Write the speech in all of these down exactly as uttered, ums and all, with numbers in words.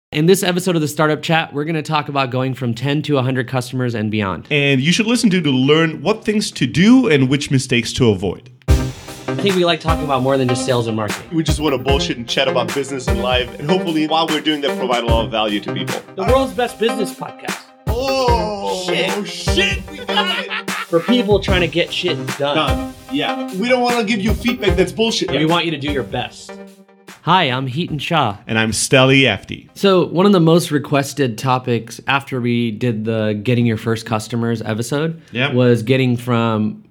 In this episode of the Startup Chat, we're going to talk about going from ten to one hundred customers and beyond. And you should listen to to learn what things to do and which mistakes to avoid. I think we like talking about more than just sales and marketing. We just want to bullshit and chat about business and life. And hopefully, while we're doing that, provide a lot of value to people. The world's best business podcast. Oh, shit. shit. We got it. For people trying to get shit done. Done. Yeah. We don't want to give you feedback that's bullshit. We want you to do your best. Hi, I'm Heaton Shah. And I'm Stelly Efti. So one of the most requested topics after we did the Getting Your First Customers episode Yep. was getting from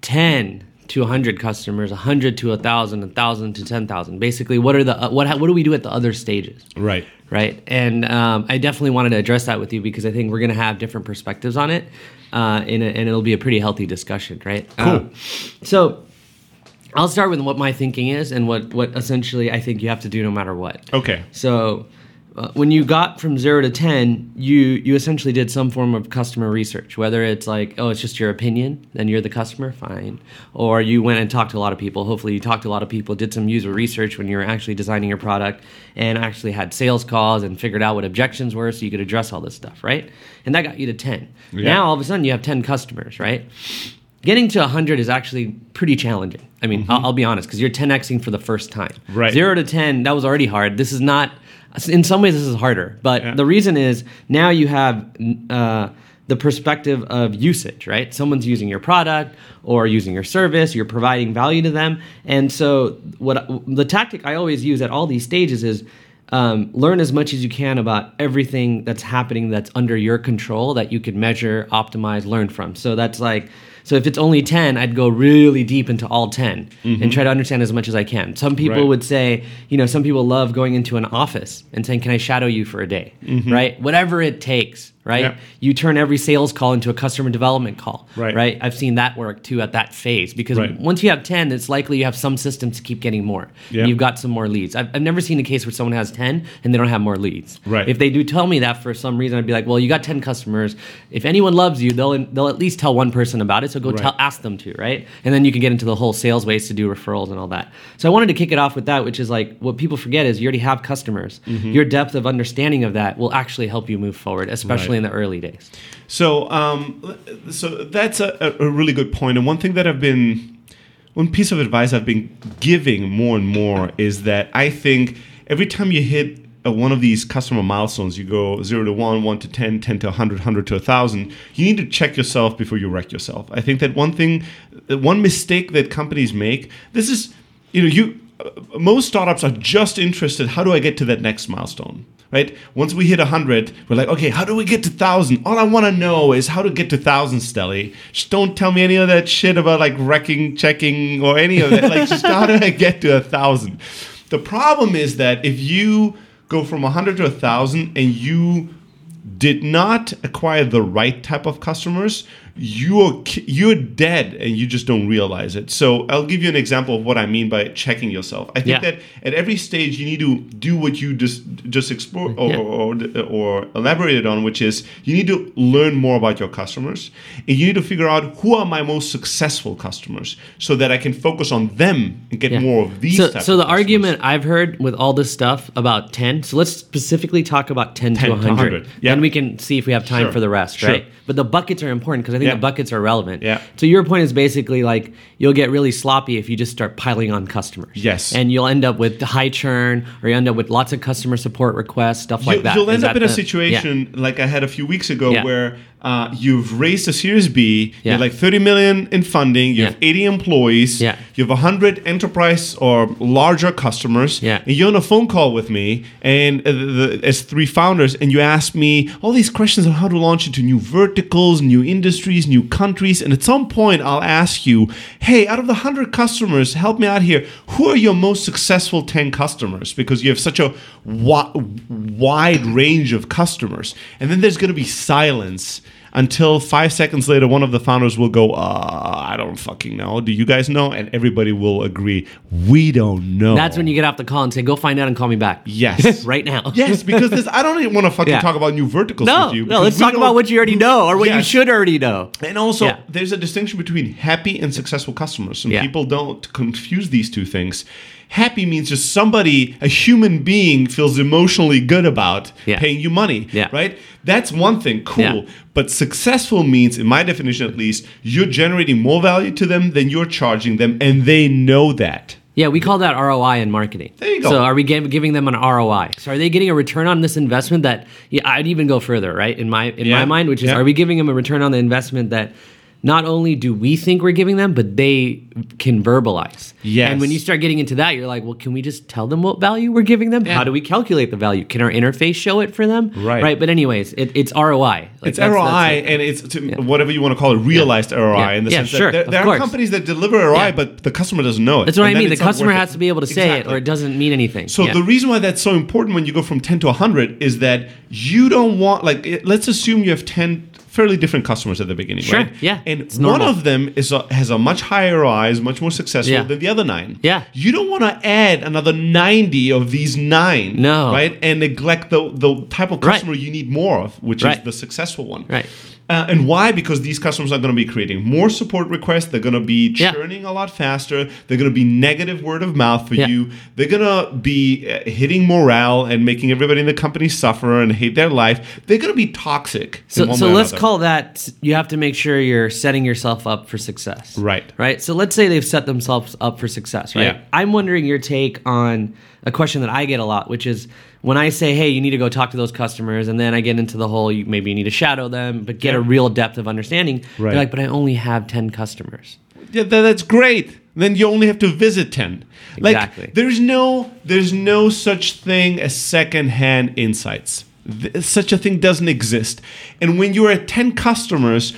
ten to one hundred customers, one hundred to one thousand, one thousand to ten thousand. Basically, what are the uh, what what do we do at the other stages? Right. Right. And um, I definitely wanted to address that with you because I think we're going to have different perspectives on it, uh, and, and it'll be a pretty healthy discussion, right? Cool. Um, so I'll start with what my thinking is and what, what essentially I think you have to do no matter what. Okay. So uh, when you got from zero to ten, you you essentially did some form of customer research, whether it's like, oh, it's just your opinion, then you're the customer, fine. Or you went and talked to a lot of people. Hopefully you talked to a lot of people, did some user research when you were actually designing your product and actually had sales calls and figured out what objections were so you could address all this stuff, right? And that got you to ten. Yeah. Now all of a sudden you have ten customers, right? Getting to one hundred is actually pretty challenging. I mean, mm-hmm. I'll, I'll be honest, because you're ten Xing for the first time. Right. Zero to ten, that was already hard. This is not, in some ways, this is harder. But yeah. the reason is now you have uh, the perspective of usage, right? Someone's using your product or using your service. You're providing value to them. And so what the tactic I always use at all these stages is Um, learn as much as you can about everything that's happening that's under your control that you could measure, optimize, learn from. So that's like, so if it's only ten, I'd go really deep into all ten mm-hmm. and try to understand as much as I can. Some people right. would say, you know, some people love going into an office and saying, can I shadow you for a day, mm-hmm. right? Whatever it takes, right? Yep. You turn every sales call into a customer development call, right? right? I've seen that work too at that phase because right. once you have ten, it's likely you have some systems to keep getting more. Yep. And you've got some more leads. I've, I've never seen a case where someone has ten and they don't have more leads. Right. If they do tell me that for some reason, I'd be like, well, you got ten customers. If anyone loves you, they'll they'll at least tell one person about it. So go right. tell, ask them to, right? And then you can get into the whole sales ways to do referrals and all that. So I wanted to kick it off with that, which is like what people forget is you already have customers. Mm-hmm. Your depth of understanding of that will actually help you move forward, especially right. in the early days. So, um, so that's a, a really good point. And one thing that I've been, one piece of advice I've been giving more and more is that I think every time you hit a, one of these customer milestones, you go zero to one, one to ten, ten to one hundred, one hundred to one thousand, you need to check yourself before you wreck yourself. I think that one thing, one mistake that companies make, this is, you know, you, uh, most startups are just interested, how do I get to that next milestone? Right? Once we hit one hundred, we're like, okay, how do we get to one thousand? All I want to know is how to get to one thousand, Stelly. Just don't tell me any of that shit about like wrecking, checking, or any of that. Like, just how do I get to one thousand? The problem is that if you go from one hundred to one thousand and you did not acquire the right type of customers, you're you're dead and you just don't realize it. So I'll give you an example of what I mean by checking yourself. I think yeah. that at every stage you need to do what you just just explore or, yeah. or, or elaborated on, which is you need to learn more about your customers and you need to figure out who are my most successful customers so that I can focus on them and get yeah. more of these. So, type so of the customers. argument I've heard with all this stuff about ten. So let's specifically talk about ten, ten to one hundred, to one hundred. Yeah. and we can see if we have time Sure. for the rest, Sure. right? But the buckets are important because I think Yeah. the buckets are relevant. Yeah. So your point is basically like you'll get really sloppy if you just start piling on customers. Yes. And you'll end up with high churn, or you end up with lots of customer support requests, stuff like you, that. You'll Is end up that in a the- situation yeah. like I had a few weeks ago Yeah. where uh, you've raised a Series B, you Yeah. have like thirty million in funding, you Yeah. have eighty employees, Yeah. you have one hundred enterprise or larger customers, Yeah. and you're on a phone call with me and uh, the, as three founders, and you ask me all these questions on how to launch into new verticals, new industries, new countries, and at some point I'll ask you, hey, out of the one hundred customers, help me out here, who are your most successful ten customers? Because you have such a wi- wide range of customers. And then there's going to be silence until five seconds later, one of the founders will go, uh, I don't fucking know. Do you guys know? And everybody will agree, we don't know. That's when you get off the call and say, go find out and call me back. Yes. Right now. Yes, because this, I don't even want to fucking Yeah. talk about new verticals No, with you. no, let's because we talk don't- about what you already know or what you Yes. should already know. And also, Yeah. there's a distinction between happy and successful customers. And Yeah. people don't confuse these two things. Happy means just somebody, a human being, feels emotionally good about Yeah. paying you money, Yeah. right? That's one thing, cool. Yeah. But successful means, in my definition at least, you're generating more value to them than you're charging them, and they know that. Yeah, we call that R O I in marketing. There you go. So are we give, giving them an R O I? So are they getting a return on this investment that, yeah, I'd even go further, right? In my in Yeah. my mind, which is, Yeah. are we giving them a return on the investment that not only do we think we're giving them, but they can verbalize. Yes. And when you start getting into that, you're like, well, can we just tell them what value we're giving them? Yeah. How do we calculate the value? Can our interface show it for them? Right. Right. But anyways, it, it's R O I. Like, It's that's- R O I, that's it. and it's to, whatever you want to call it, realized R O I, Yeah. in the Yeah, sense sure, that there, of there are course. companies that deliver R O I, Yeah. but the customer doesn't know it. That's what And I then mean. The it's not customer worth has it. to be able to say Exactly. it, or it doesn't mean anything. So Yeah. the reason why that's so important when you go from ten to one hundred is that you don't want, like, it, let's assume you have ten fairly different customers at the beginning, Sure, right? yeah, And it's one normal. of them is a, has a much higher R O I, is much more successful Yeah. than the other nine. Yeah. You don't want to add another ninety of these nine, No. right? And neglect the, the type of Right. customer you need more of, which Right. is the successful one. Right. Uh, and why? Because these customers are going to be creating more support requests. They're going to be Yeah. churning a lot faster. They're going to be negative word of mouth for Yeah. you. They're going to be uh, hitting morale and making everybody in the company suffer and hate their life. They're going to be toxic. in So, one so way or let's another. call that, you have to make sure you're setting yourself up for success. Right. Right. So let's say they've set themselves up for success, right? Yeah. I'm wondering your take on a question that I get a lot, which is when I say, hey, you need to go talk to those customers, and then I get into the whole, you, maybe you need to shadow them, but get Yeah. a real depth of understanding. Right. They're like, but I only have ten customers. Yeah, that, that's great. Then you only have to visit ten. Like, Exactly. There's no, there's no such thing as secondhand insights. Th- Such a thing doesn't exist. And when you're at ten customers,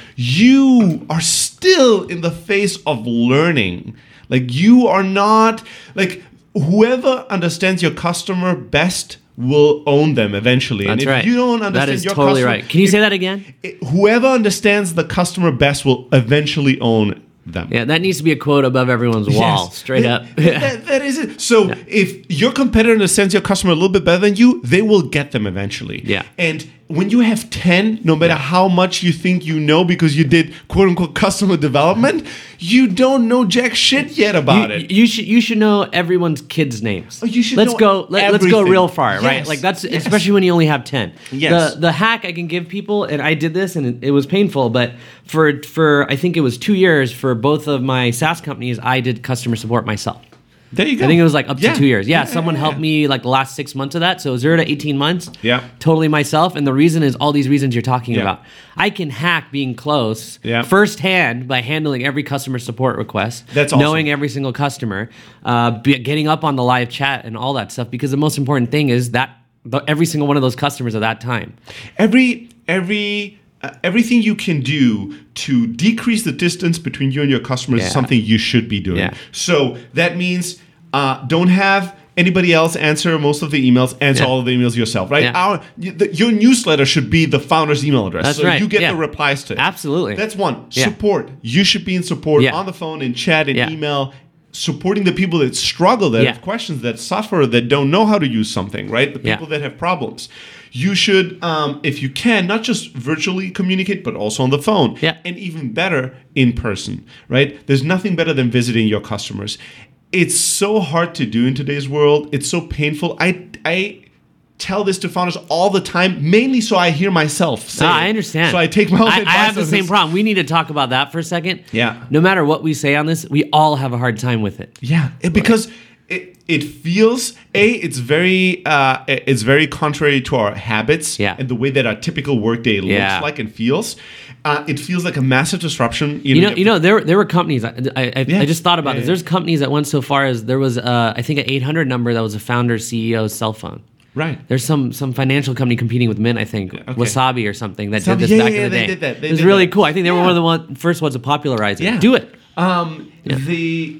you are still in the face of learning. Like, you are not, like, whoever understands your customer best will own them eventually. and That's if right. you don't That understand is your totally customer, right. Can you if- say that again? it- whoever understands the customer best will eventually own them. Yeah, that needs to be a quote above everyone's wall, Yes. straight That- up. that- that is it. So if your competitor understands your customer a little bit better than you, they will get them eventually. Yeah. And when you have ten, no matter how much you think you know because you did quote unquote customer development, you don't know jack shit yet about you, it. you should you should know everyone's kids' names. Oh, you should let's know go. Let, let's go everything. real far, right? Yes, Like that's yes. especially when you only have ten. Yes. The the hack I can give people, and I did this, and it, it was painful, but for for I think it was two years for both of my SaaS companies, I did customer support myself. There you go. I think it was like up to Yeah. two years. Yeah, Yeah, someone yeah, helped yeah. me like the last six months of that. So zero to eighteen months. Yeah. Totally myself. And the reason is all these reasons you're talking Yeah. about. I can hack being close Yeah. firsthand by handling every customer support request. That's awesome. knowing every single customer, uh, be, getting up on the live chat and all that stuff. Because the most important thing is that the, every single one of those customers at that time. every every uh, everything you can do to decrease the distance between you and your customers Yeah. is something you should be doing. Yeah. So that means uh, don't have anybody else answer most of the emails. Answer Yeah. all of the emails yourself, right? Yeah. Our y- the, your newsletter should be the founder's email address, That's so right. you get Yeah. the replies to it. Absolutely. That's one. Yeah. Support. You should be in support Yeah. on the phone, in chat, in Yeah. email. Supporting the people that struggle, that Yeah. have questions, that suffer, that don't know how to use something, right? The Yeah. people that have problems. You should, um, if you can, not just virtually communicate, but also on the phone. Yeah. And even better, in person, right? There's nothing better than visiting your customers. It's so hard to do in today's world. It's so painful. I, I tell this to founders all the time, mainly so I hear myself say No, it. I understand. So I take my own I, I advice have the on same this. problem. We need to talk about that for a second. Yeah. No matter what we say on this, we all have a hard time with it. Yeah, it- because it it feels a it's very uh, it's very contrary to our habits Yeah. and the way that our typical workday looks Yeah. like and feels. Uh, it feels like a massive disruption. You know, you know, there there were companies. I, I, Yeah. I just thought about Yeah, this. yeah. There's companies that went so far as there was, uh, I think, an eight hundred number that was a founder C E O's cell phone. right. There's some some financial company competing with Mint, I think, okay. Wasabi or something that Wasabi, did this yeah, back yeah, in the they day. did that. They it was did really that. cool. I think they were Yeah. one of the one, first ones to popularize it. Yeah. Do it. Um, Yeah. the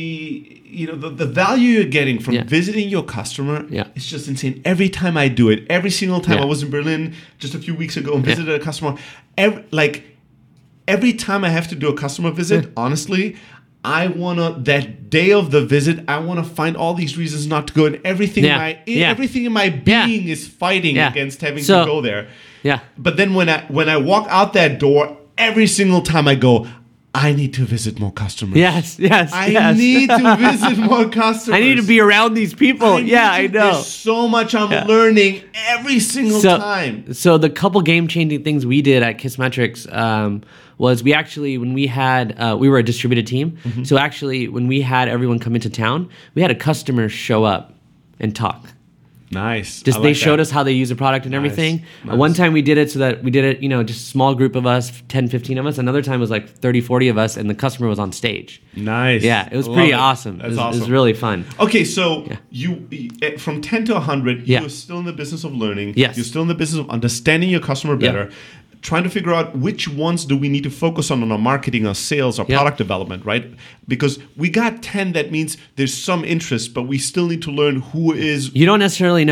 the you know the, the value you're getting from Yeah. visiting your customer Yeah. is just insane. Every time I do it, every single time Yeah. I was in Berlin just a few weeks ago and Yeah. visited a customer, every, like every time I have to do a customer visit, Yeah. honestly, I wanna that day of the visit, I wanna find all these reasons not to go, and everything Yeah. in my Yeah. everything in my Yeah. being is fighting Yeah. against having So- to go there. Yeah. But then when I when I walk out that door, every single time I go, I need to visit more customers. Yes, yes, I yes. need to visit more customers. I need to be around these people. I yeah, need I to- know. There's so much I'm Yeah. learning every single So, time. so the couple game changing things we did at Kissmetrics um, was we actually when we had uh, we were a distributed team. Mm-hmm. So actually when we had everyone come into town, we had a customer show up and talk. Nice. Just I they like showed that. us how they use the product and Nice. everything. Uh, Nice. one time we did it so that we did it, you know, just a small group of us, ten, fifteen of us. Another time was like thirty, forty of us, and the customer was on stage. Nice. Yeah, it was Love pretty it. awesome. That's it was, awesome. It was really fun. Okay, so you eh, from ten to one hundred, Yeah. you're still in the business of learning. Yes. You're still in the business of understanding your customer Yeah. better. Trying to figure out which ones do we need to focus on in our marketing, our sales, our Yeah. product development, right? Because we got ten, that means there's some interest, but we still need to learn who is You don't necessarily know